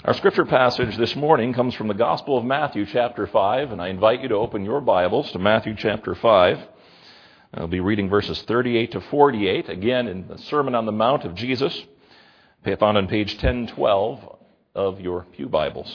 Our scripture passage this morning comes from the Gospel of Matthew, chapter 5, and I invite you to open your Bibles to Matthew, chapter 5. I'll be reading verses 38 to 48, again in the Sermon on the Mount of Jesus, found on page 1012 of your pew Bibles.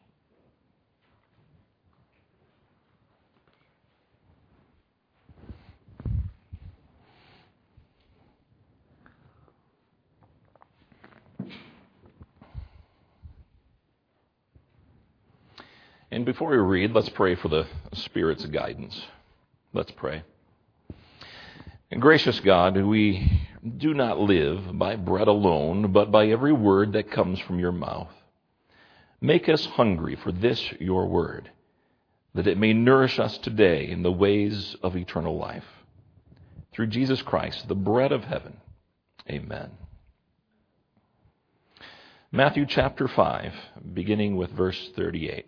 And before we read, let's pray for the Spirit's guidance. Let's pray. And gracious God, we do not live by bread alone, but by every word that comes from your mouth. Make us hungry for this, your word, that it may nourish us today in the ways of eternal life. Through Jesus Christ, the bread of heaven. Amen. Matthew chapter 5, beginning with verse 38.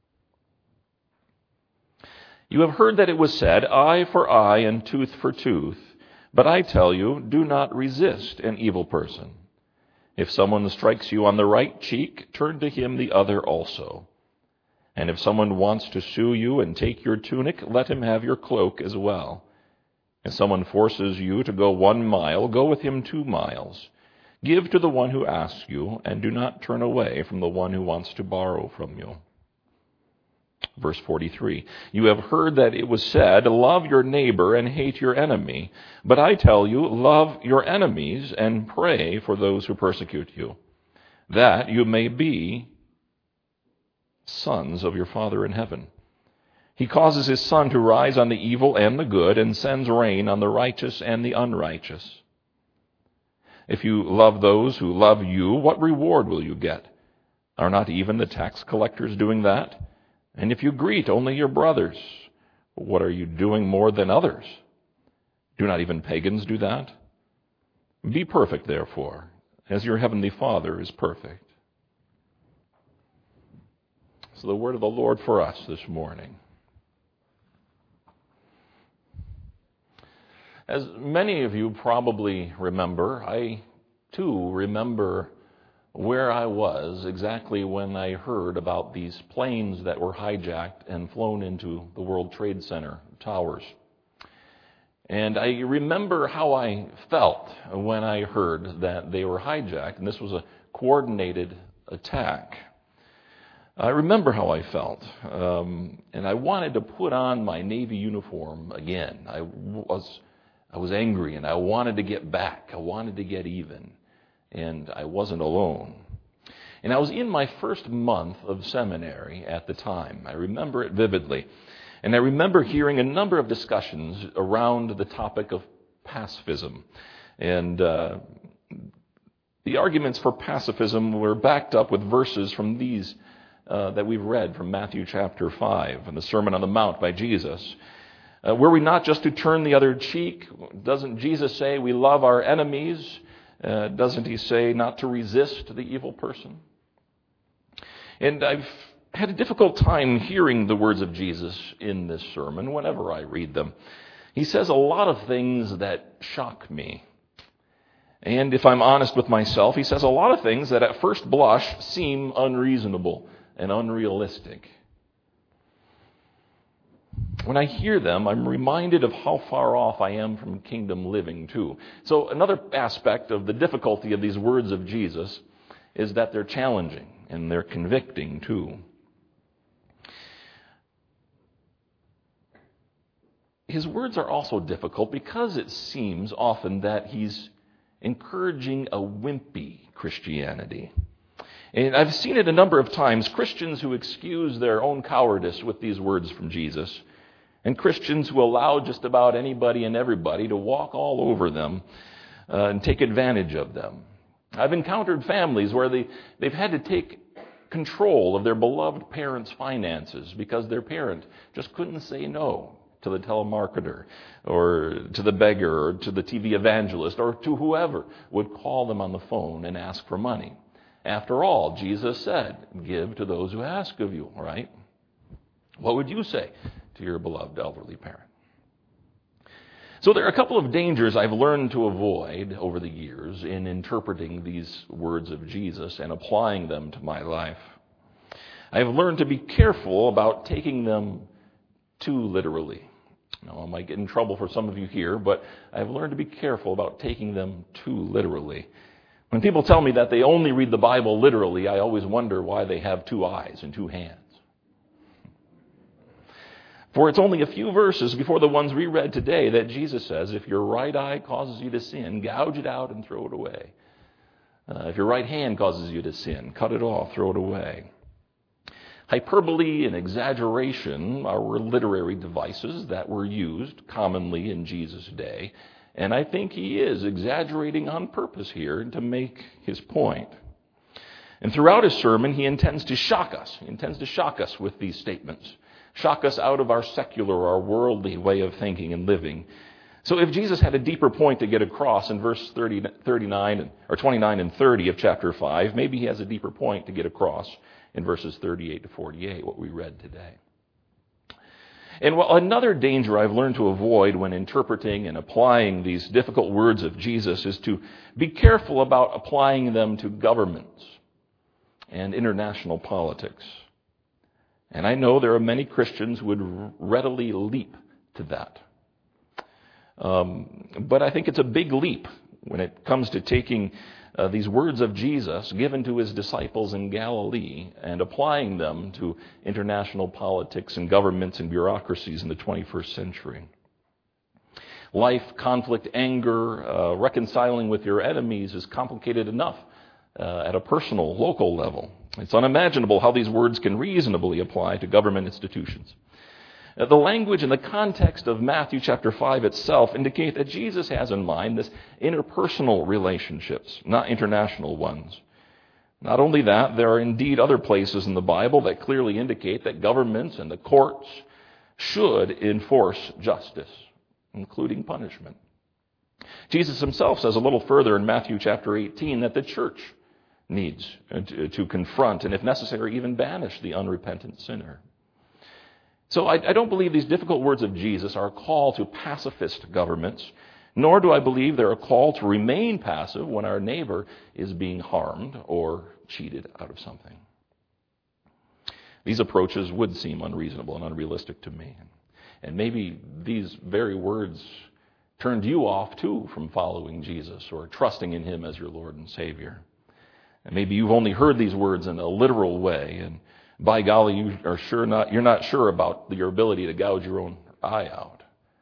You have heard that it was said, eye for eye and tooth for tooth. But I tell you, do not resist an evil person. If someone strikes you on the right cheek, turn to him the other also. And if someone wants to sue you and take your tunic, let him have your cloak as well. If someone forces you to go 1 mile, go with him 2 miles. Give to the one who asks you, and do not turn away from the one who wants to borrow from you. Verse 43, you have heard that it was said, love your neighbor and hate your enemy. But I tell you, love your enemies and pray for those who persecute you, that you may be sons of your Father in heaven. He causes his sun to rise on the evil and the good, and sends rain on the righteous and the unrighteous. If you love those who love you, what reward will you get? Are not even the tax collectors doing that? And if you greet only your brothers, what are you doing more than others? Do not even pagans do that? Be perfect, therefore, as your heavenly Father is perfect. So the word of the Lord for us this morning. As many of you probably remember, I too remember where I was exactly when I heard about these planes that were hijacked and flown into the World Trade Center towers. And I remember how I felt when I heard that they were hijacked, and this was a coordinated attack. I remember how I felt, and I wanted to put on my Navy uniform again. I was angry, and I wanted to get back. I wanted to get even. And I wasn't alone. And I was in my first month of seminary at the time. I remember it vividly. And I remember hearing a number of discussions around the topic of pacifism. And the arguments for pacifism were backed up with verses from these that we've read from Matthew chapter 5 and the Sermon on the Mount by Jesus. Were we not just to turn the other cheek? Doesn't Jesus say we love our enemies? Doesn't he say not to resist the evil person? And I've had a difficult time hearing the words of Jesus in this sermon whenever I read them. He says a lot of things that shock me. And if I'm honest with myself, he says a lot of things that at first blush seem unreasonable and unrealistic. When I hear them, I'm reminded of how far off I am from kingdom living, too. So another aspect of the difficulty of these words of Jesus is that they're challenging and they're convicting, too. His words are also difficult because it seems often that he's encouraging a wimpy Christianity. And I've seen it a number of times, Christians who excuse their own cowardice with these words from Jesus, and Christians who allow just about anybody and everybody to walk all over them and take advantage of them. I've encountered families where they've had to take control of their beloved parents' finances because their parent just couldn't say no to the telemarketer or to the beggar or to the TV evangelist or to whoever would call them on the phone and ask for money. After all, Jesus said, give to those who ask of you, right? What would you say to your beloved elderly parent? So there are a couple of dangers I've learned to avoid over the years in interpreting these words of Jesus and applying them to my life. I have learned to be careful about taking them too literally. Now, I might get in trouble for some of you here, but I've learned to be careful about taking them too literally. When people tell me that they only read the Bible literally, I always wonder why they have two eyes and two hands. For it's only a few verses before the ones we read today that Jesus says, if your right eye causes you to sin, gouge it out and throw it away. If your right hand causes you to sin, cut it off, throw it away. Hyperbole and exaggeration are literary devices that were used commonly in Jesus' day. And I think he is exaggerating on purpose here to make his point. And throughout his sermon, he intends to shock us. He intends to shock us with these statements. Shock us out of our secular, our worldly way of thinking and living. So if Jesus had a deeper point to get across in verse 29 and 30 of chapter 5, maybe he has a deeper point to get across in verses 38 to 48, what we read today. And another danger I've learned to avoid when interpreting and applying these difficult words of Jesus is to be careful about applying them to governments and international politics. And I know there are many Christians who would readily leap to that. But I think it's a big leap when it comes to taking these words of Jesus given to his disciples in Galilee and applying them to international politics and governments and bureaucracies in the 21st century. Life, conflict, anger, reconciling with your enemies is complicated enough at a personal, local level. It's unimaginable how these words can reasonably apply to government institutions. The language and the context of Matthew chapter 5 itself indicate that Jesus has in mind this interpersonal relationships, not international ones. Not only that, there are indeed other places in the Bible that clearly indicate that governments and the courts should enforce justice, including punishment. Jesus himself says a little further in Matthew chapter 18 that the church needs to confront and, if necessary, even banish the unrepentant sinner. So I don't believe these difficult words of Jesus are a call to pacifist governments, nor do I believe they're a call to remain passive when our neighbor is being harmed or cheated out of something. These approaches would seem unreasonable and unrealistic to me. And maybe these very words turned you off, too, from following Jesus or trusting in him as your Lord and Savior. And maybe you've only heard these words in a literal way, and by golly, you're not sure about your ability to gouge your own eye out.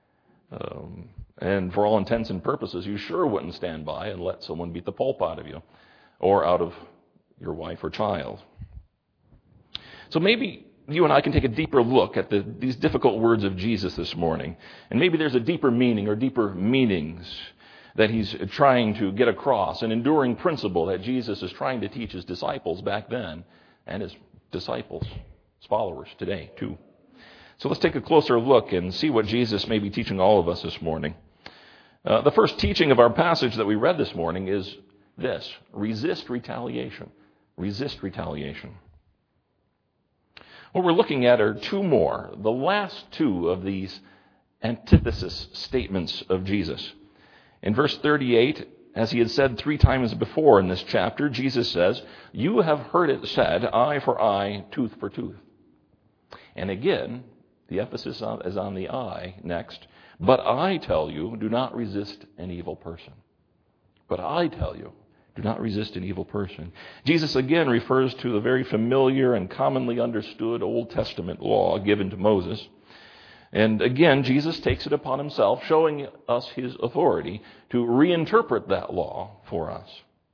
And for all intents and purposes, you sure wouldn't stand by and let someone beat the pulp out of you or out of your wife or child. So maybe you and I can take a deeper look at these difficult words of Jesus this morning. And maybe there's a deeper meaning or deeper meanings that he's trying to get across, an enduring principle that Jesus is trying to teach his disciples back then and his disciples, his followers today too. So let's take a closer look and see what Jesus may be teaching all of us this morning. The first teaching of our passage that we read this morning is this: resist retaliation. Resist retaliation. What we're looking at are two more, the last two of these antithesis statements of Jesus. In verse 38, as he had said 3 times before in this chapter, Jesus says, "You have heard it said, eye for eye, tooth for tooth." And again, the emphasis is on the eye next. "But I tell you, do not resist an evil person." But I tell you, do not resist an evil person. Jesus again refers to the very familiar and commonly understood Old Testament law given to Moses. And again, Jesus takes it upon himself, showing us his authority to reinterpret that law for us.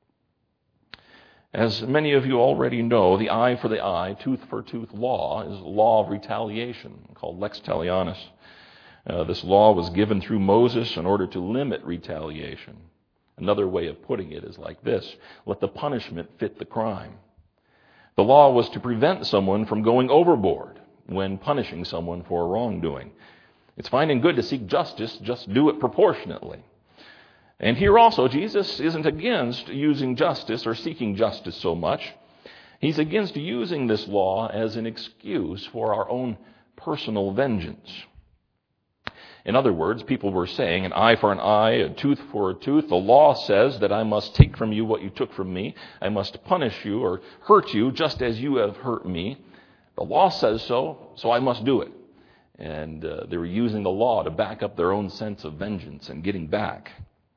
As many of you already know, the eye for the eye, tooth for tooth law is a law of retaliation called lex talionis. This law was given through Moses in order to limit retaliation. Another way of putting it is like this: let the punishment fit the crime. The law was to prevent someone from going overboard when punishing someone for wrongdoing. It's fine and good to seek justice, just do it proportionately. And here also, Jesus isn't against using justice or seeking justice so much. He's against using this law as an excuse for our own personal vengeance. In other words, people were saying an eye for an eye, a tooth for a tooth. The law says that I must take from you what you took from me. I must punish you or hurt you just as you have hurt me. The law says so, so I must do it. And they were using the law to back up their own sense of vengeance and getting back.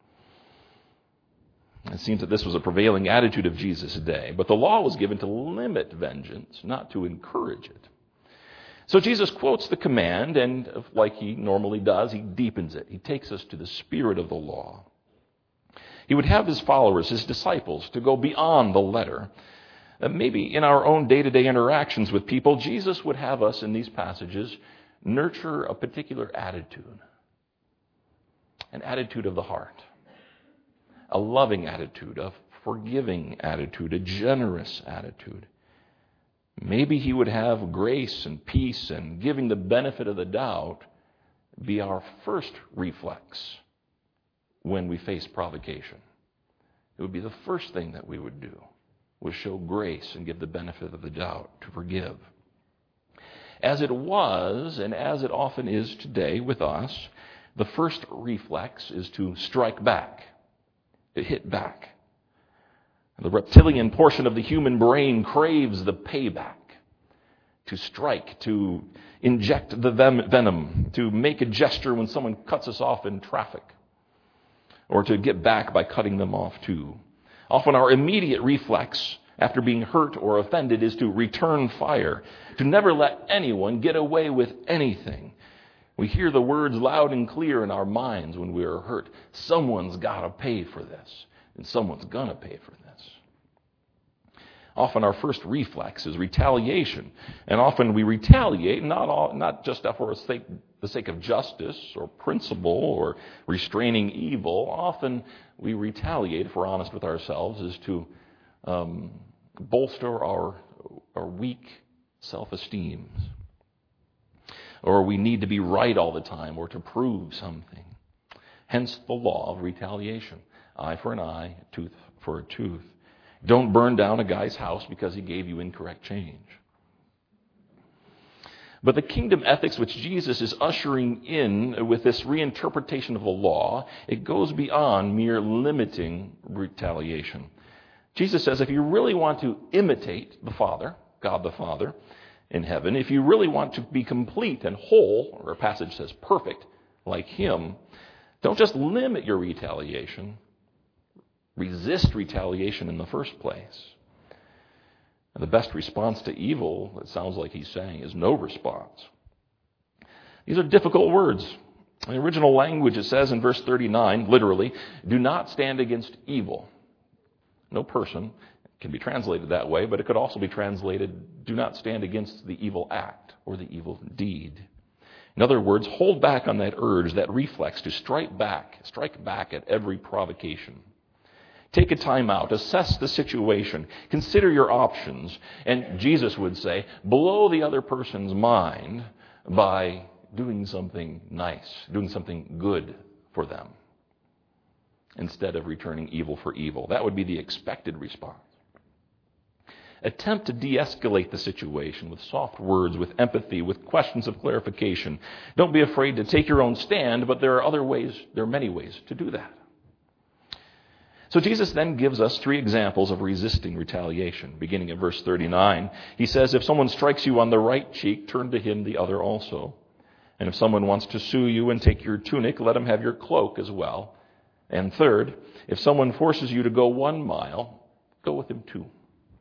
It seems that this was a prevailing attitude of Jesus' day. But the law was given to limit vengeance, not to encourage it. So Jesus quotes the command, and like he normally does, he deepens it. He takes us to the spirit of the law. He would have his followers, his disciples, to go beyond the letter. Maybe in our own day-to-day interactions with people, Jesus would have us in these passages nurture a particular attitude, an attitude of the heart, a loving attitude, a forgiving attitude, a generous attitude. Maybe he would have grace and peace and giving the benefit of the doubt be our first reflex when we face provocation. It would be the first thing that we would do, was show grace and give the benefit of the doubt, to forgive. As it was, and as it often is today with us, the first reflex is to strike back, to hit back. The reptilian portion of the human brain craves the payback, to strike, to inject the venom, to make a gesture when someone cuts us off in traffic, or to get back by cutting them off too. Often our immediate reflex after being hurt or offended is to return fire, to never let anyone get away with anything. We hear the words loud and clear in our minds when we are hurt. Someone's got to pay for this, and someone's going to pay for this. Often our first reflex is retaliation, and often we retaliate not just for the sake of justice or principle or restraining evil. Often we retaliate, if we're honest with ourselves, is to bolster our weak self-esteem. Or we need to be right all the time, or to prove something. Hence the law of retaliation. Eye for an eye, tooth for a tooth. Don't burn down a guy's house because he gave you incorrect change. But the kingdom ethics which Jesus is ushering in with this reinterpretation of the law, it goes beyond mere limiting retaliation. Jesus says if you really want to imitate the Father, God the Father, in heaven, if you really want to be complete and whole, or a passage says perfect, like Him, don't just limit your retaliation. Resist retaliation in the first place. And the best response to evil, it sounds like he's saying, is no response. These are difficult words. In the original language, it says in verse 39, literally, do not stand against evil. No person. Can be translated that way, but it could also be translated, do not stand against the evil act or the evil deed. In other words, hold back on that urge, that reflex to strike back at every provocation. Take a time out, assess the situation, consider your options, and Jesus would say, blow the other person's mind by doing something nice, doing something good for them, instead of returning evil for evil. That would be the expected response. Attempt to de-escalate the situation with soft words, with empathy, with questions of clarification. Don't be afraid to take your own stand, but there are many ways to do that. So Jesus then gives us 3 examples of resisting retaliation. Beginning at verse 39, he says, if someone strikes you on the right cheek, turn to him the other also. And if someone wants to sue you and take your tunic, let him have your cloak as well. And third, if someone forces you to go 1 mile, go with him 2.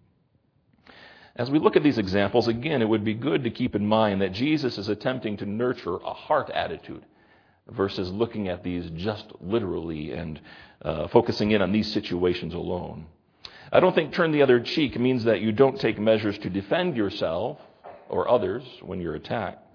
As we look at these examples, again, it would be good to keep in mind that Jesus is attempting to nurture a heart attitude versus looking at these just literally and focusing in on these situations alone. I don't think turn the other cheek means that you don't take measures to defend yourself or others when you're attacked.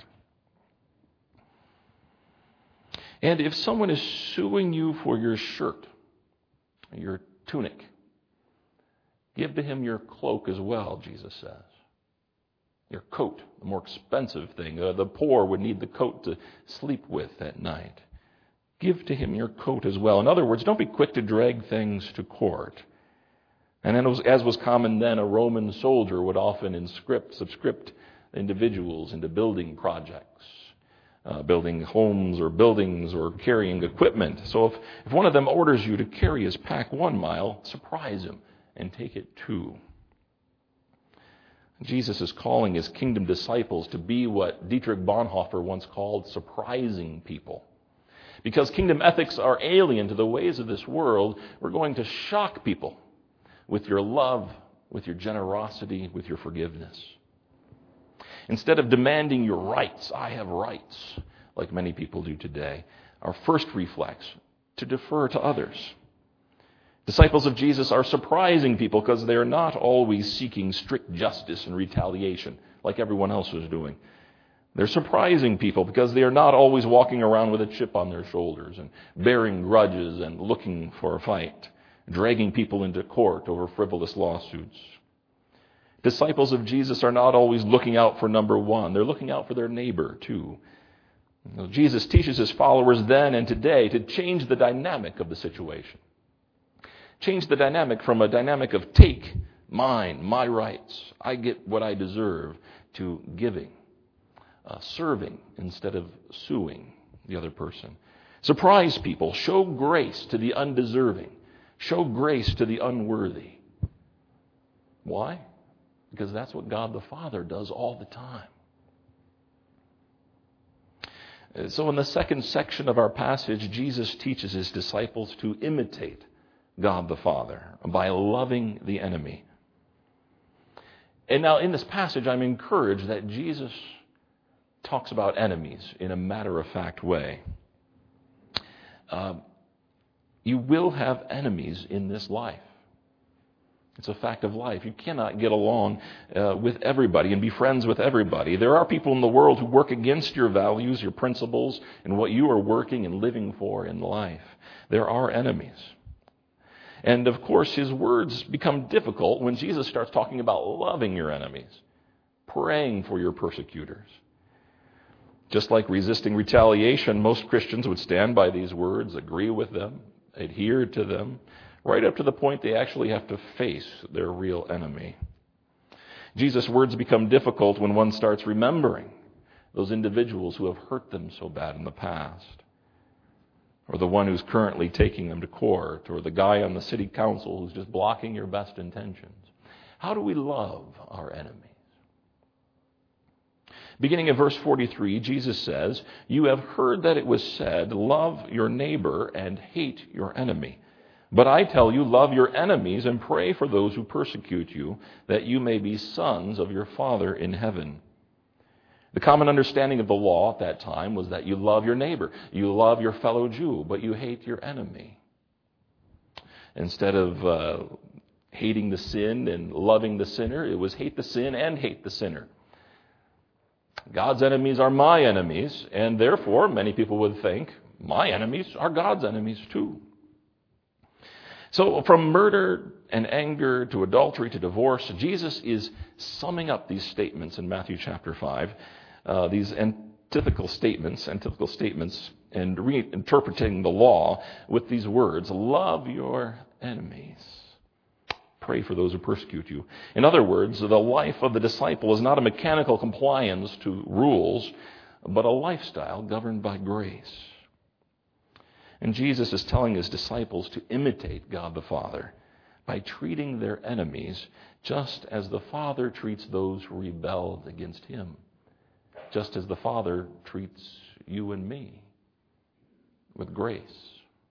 And if someone is suing you for your shirt, your tunic, give to him your cloak as well, Jesus says. Your coat, the more expensive thing. The poor would need the coat to sleep with at night. Give to him your coat as well. In other words, don't be quick to drag things to court. And as was common then, a Roman soldier would often subscript individuals into building projects. building homes or buildings or carrying equipment. So if one of them orders you to carry his pack 1 mile, surprise him and take it 2. Jesus is calling his kingdom disciples to be what Dietrich Bonhoeffer once called surprising people. Because kingdom ethics are alien to the ways of this world, we're going to shock people with your love, with your generosity, with your forgiveness. Instead of demanding your rights, I have rights, like many people do today, our first reflex, to defer to others. Disciples of Jesus are surprising people because they are not always seeking strict justice and retaliation like everyone else is doing. They're surprising people because they are not always walking around with a chip on their shoulders and bearing grudges and looking for a fight, dragging people into court over frivolous lawsuits. Disciples of Jesus are not always looking out for number one. They're looking out for their neighbor too. Jesus teaches his followers then and today to change the dynamic of the situation. Change the dynamic from a dynamic of take, mine, my rights, I get what I deserve, to giving, serving instead of suing the other person. Surprise people. Show grace to the undeserving. Show grace to the unworthy. Why? Because that's what God the Father does all the time. So in the second section of our passage, Jesus teaches his disciples to imitate God the Father by loving the enemy. And now in this passage, I'm encouraged that Jesus talks about enemies in a matter-of-fact way. You will have enemies in this life. It's a fact of life. You cannot get along with everybody and be friends with everybody. There are people in the world who work against your values, your principles, and what you are working and living for in life. There are enemies. And of course, his words become difficult when Jesus starts talking about loving your enemies, praying for your persecutors. Just like resisting retaliation, most Christians would stand by these words, agree with them, adhere to them, right up to the point they actually have to face their real enemy. Jesus' words become difficult when one starts remembering those individuals who have hurt them so bad in the past, or the one who's currently taking them to court, or the guy on the city council who's just blocking your best intentions. How do we love our enemies? Beginning of verse 43, Jesus says, "You have heard that it was said, 'Love your neighbor and hate your enemy.' But I tell you, love your enemies and pray for those who persecute you, that you may be sons of your Father in heaven." The common understanding of the law at that time was that you love your neighbor, you love your fellow Jew, but you hate your enemy. Instead of hating the sin and loving the sinner, it was hate the sin and hate the sinner. God's enemies are my enemies, and therefore many people would think my enemies are God's enemies too. So from murder and anger to adultery to divorce, Jesus is summing up these statements in Matthew chapter 5, these antithetical statements, and reinterpreting the law with these words: love your enemies. Pray for those who persecute you. In other words, the life of the disciple is not a mechanical compliance to rules, but a lifestyle governed by grace. And Jesus is telling his disciples to imitate God the Father by treating their enemies just as the Father treats those who rebelled against him, just as the Father treats you and me, with grace.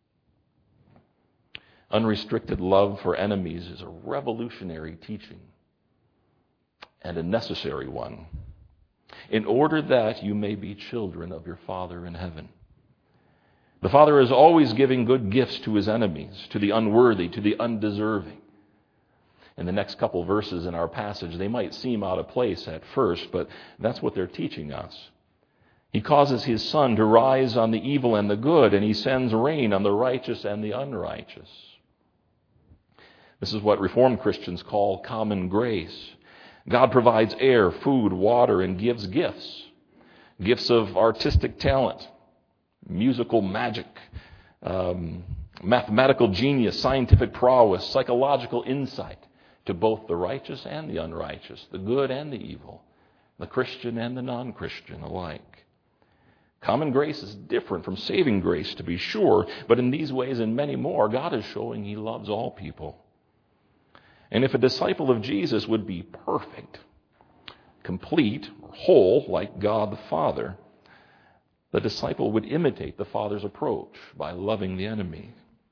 Unrestricted love for enemies is a revolutionary teaching and a necessary one, in order that you may be children of your Father in heaven. The Father is always giving good gifts to his enemies, to the unworthy, to the undeserving. In the next couple verses in our passage, they might seem out of place at first, but that's what they're teaching us. He causes his sun to rise on the evil and the good, and he sends rain on the righteous and the unrighteous. This is what Reformed Christians call common grace. God provides air, food, water, and gives gifts. Gifts of artistic talent, musical magic, mathematical genius, scientific prowess, psychological insight to both the righteous and the unrighteous, the good and the evil, the Christian and the non-Christian alike. Common grace is different from saving grace, to be sure, but in these ways and many more, God is showing He loves all people. And if a disciple of Jesus would be perfect, complete, or whole, like God the Father, the disciple would imitate the Father's approach by loving the enemy.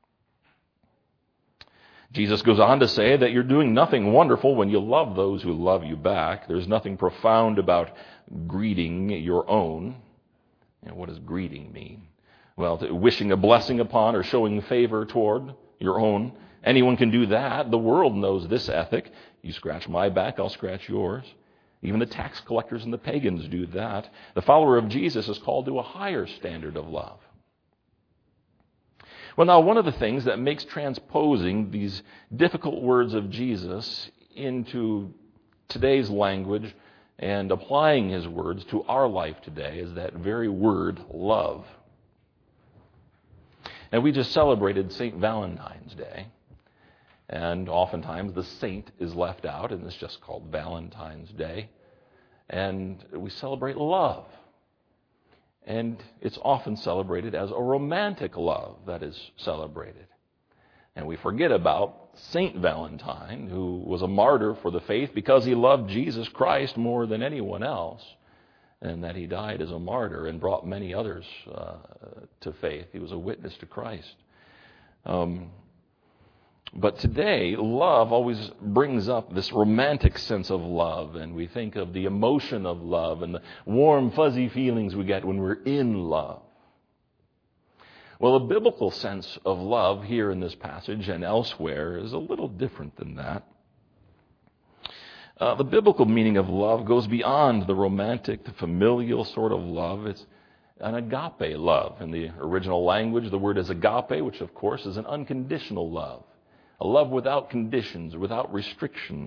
Jesus goes on to say that you're doing nothing wonderful when you love those who love you back. There's nothing profound about greeting your own. What does greeting mean? Well, wishing a blessing upon or showing favor toward your own. Anyone can do that. The world knows this ethic. You scratch my back, I'll scratch yours. Even the tax collectors and the pagans do that. The follower of Jesus is called to a higher standard of love. Well, now, one of the things that makes transposing these difficult words of Jesus into today's language and applying His words to our life today is that very word, love. And we just celebrated St. Valentine's Day. And oftentimes the saint is left out, and it's just called Valentine's Day. And we celebrate love. And it's often celebrated as a romantic love that is celebrated. And we forget about Saint Valentine, who was a martyr for the faith because he loved Jesus Christ more than anyone else, and that he died as a martyr and brought many others to faith. He was a witness to Christ. But today, love always brings up this romantic sense of love, and we think of the emotion of love and the warm, fuzzy feelings we get when we're in love. Well, the biblical sense of love here in this passage and elsewhere is a little different than that. The biblical meaning of love goes beyond the romantic, the familial sort of love. It's an agape love. In the original language, the word is agape, which of course is an unconditional love. A love without conditions, without restrictions.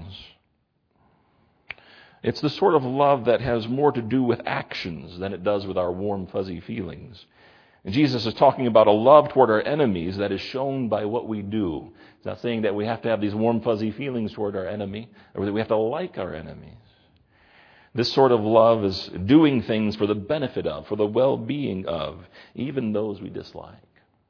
It's the sort of love that has more to do with actions than it does with our warm, fuzzy feelings. And Jesus is talking about a love toward our enemies that is shown by what we do. He's not saying that we have to have these warm, fuzzy feelings toward our enemy, or that we have to like our enemies. This sort of love is doing things for the benefit of, for the well-being of, even those we dislike.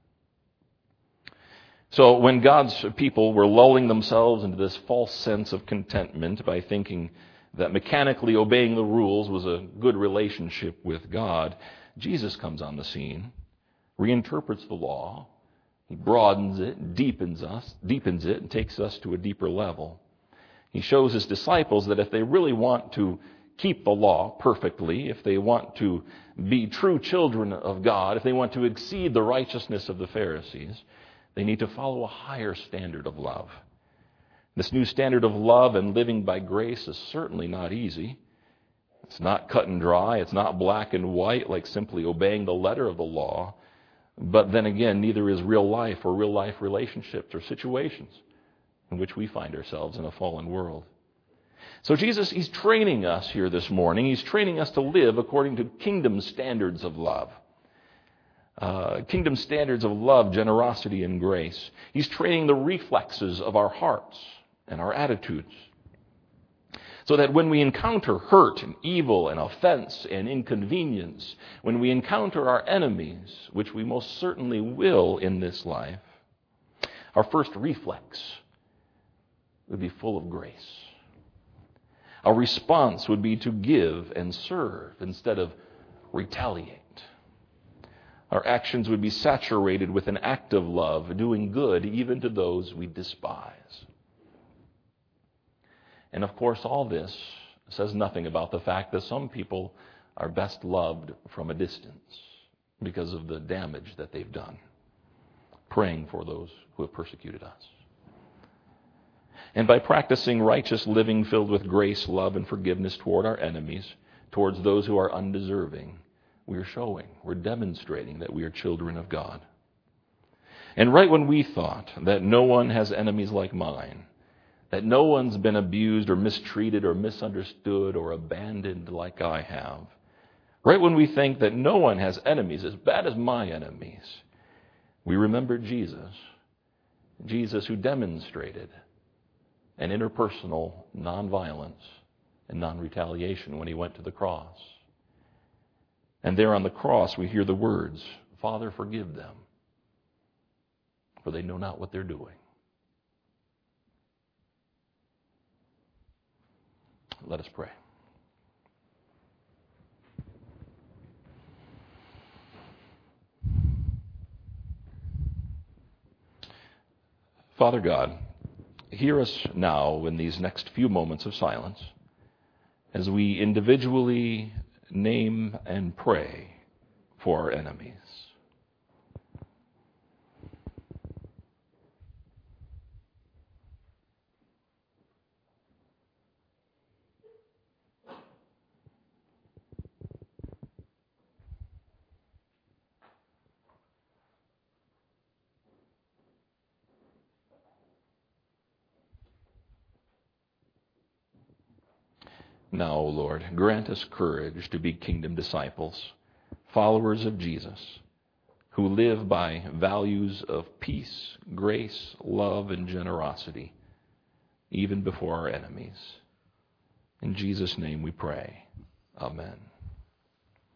So when God's people were lulling themselves into this false sense of contentment by thinking that mechanically obeying the rules was a good relationship with God, Jesus comes on the scene, reinterprets the law, He broadens it, deepens it, and takes us to a deeper level. He shows His disciples that if they really want to keep the law perfectly, if they want to be true children of God, if they want to exceed the righteousness of the Pharisees, they need to follow a higher standard of love. This new standard of love and living by grace is certainly not easy. It's not cut and dry. It's not black and white like simply obeying the letter of the law. But then again, neither is real life or real life relationships or situations in which we find ourselves in a fallen world. So Jesus, He's training us here this morning. He's training us to live according to kingdom standards of love. Kingdom standards of love, generosity, and grace. He's training the reflexes of our hearts and our attitudes, so that when we encounter hurt and evil and offense and inconvenience, when we encounter our enemies, which we most certainly will in this life, our first reflex would be full of grace. Our response would be to give and serve instead of retaliate. Our actions would be saturated with an active love, doing good even to those we despise. And of course, all this says nothing about the fact that some people are best loved from a distance because of the damage that they've done, praying for those who have persecuted us. And by practicing righteous living filled with grace, love, and forgiveness toward our enemies, towards those who are undeserving, we're demonstrating that we are children of God. And right when we thought that no one has enemies like mine, that no one's been abused or mistreated or misunderstood or abandoned like I have, right when we think that no one has enemies as bad as my enemies, we remember Jesus who demonstrated an interpersonal nonviolence and non-retaliation when He went to the cross. And there on the cross we hear the words, Father, forgive them, for they know not what they're doing. Let us pray. Father God, hear us now in these next few moments of silence as we individually name and pray for our enemies. Now, O Lord, grant us courage to be kingdom disciples, followers of Jesus, who live by values of peace, grace, love, and generosity, even before our enemies. In Jesus' name we pray. Amen.